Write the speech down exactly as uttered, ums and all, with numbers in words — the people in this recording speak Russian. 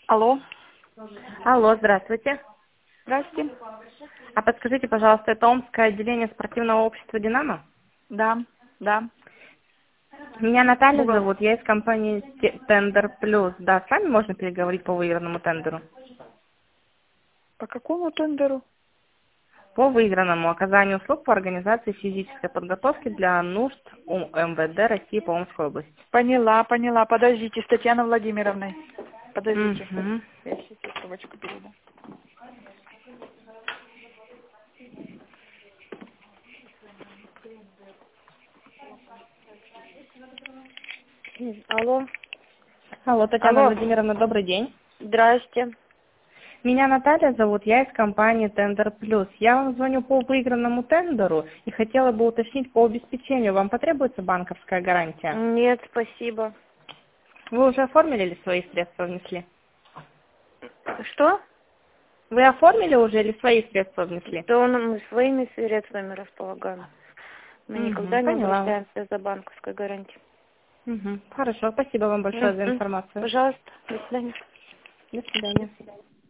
Алло. Алло, здравствуйте. Здравствуйте. А подскажите, пожалуйста, это Омское отделение спортивного общества «Динамо»? Да, да. Меня Наталья Бухгалтер. зовут, я из компании Те- Тендер Плюс. Да, с вами можно переговорить по выигранному тендеру? По какому тендеру? По выигранному оказанию услуг по организации физической подготовки для нужд У М В Д России по Омской области. Поняла, поняла. Подождите, с Татьяной Владимировной. Подождите. Угу. Я сейчас трубочку передам. Алло. Алло, Татьяна Алло. Владимировна, добрый день. Здрасте. Меня Наталья зовут, я из компании Тендер Плюс. Я вам звоню по выигранному тендеру и хотела бы уточнить по обеспечению. Вам потребуется банковская гарантия? Нет, спасибо. Вы уже оформили или свои средства внесли? Что? Вы оформили уже или свои средства внесли? То мы своими средствами располагаем. Мы Угу, никогда не поняла. обращаемся за банковской гарантией. Угу. Хорошо, спасибо вам большое за Мгм. информацию. Пожалуйста, до свидания. До свидания.